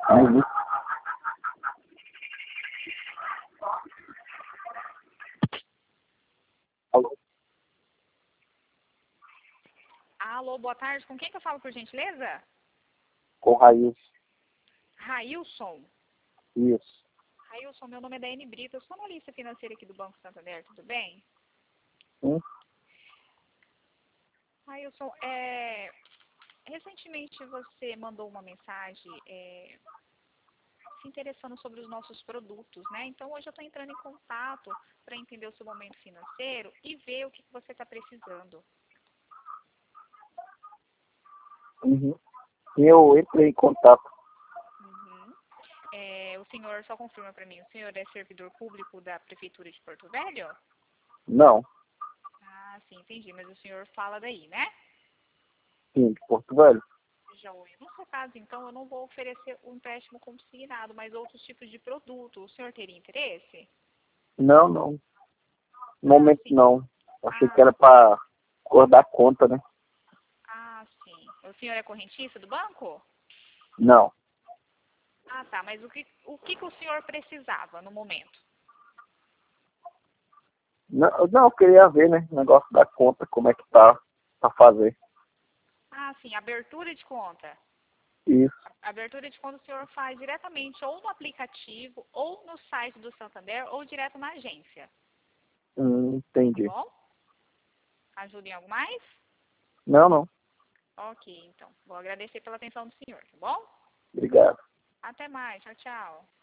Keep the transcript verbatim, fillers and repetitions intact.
Uhum. Alô? Alô, boa tarde. Com quem que eu falo, por gentileza? Com raiz. Railson. Isso. Railson, meu nome é Daiane Brito. Eu sou analista financeira aqui do Banco Santander, tudo bem? Hum? Railson, é... recentemente você mandou uma mensagem é... se interessando sobre os nossos produtos, né? Então hoje eu estou entrando em contato para entender o seu momento financeiro e ver o que que você está precisando. Uhum. Eu entrei em contato. Uhum. É, o senhor, só confirma para mim, o senhor é servidor público da Prefeitura de Porto Velho? Não. Ah, sim, entendi. Mas o senhor fala daí, né? Sim, de Porto Velho. Joia. No seu caso, então, eu não vou oferecer um empréstimo consignado, mas outros tipos de produto. O senhor teria interesse? Não, não. No Ah, momento sim. não. Achei que Ah, era para acordar conta, né? ah, sim. O senhor é correntista do banco? Não. Ah, tá. Mas o que, o que, que o senhor precisava no momento? Não, não, eu queria ver, né? O negócio da conta, como é que tá pra fazer. Ah, sim. Abertura de conta. Isso. A abertura de conta o senhor faz diretamente ou no aplicativo, ou no site do Santander, ou direto na agência. Hum, Tá entendi. bom? Ajuda em algo mais? Não, não. Ok, então. Vou agradecer pela atenção do senhor, tá bom? Obrigado. Até mais. Tchau, tchau.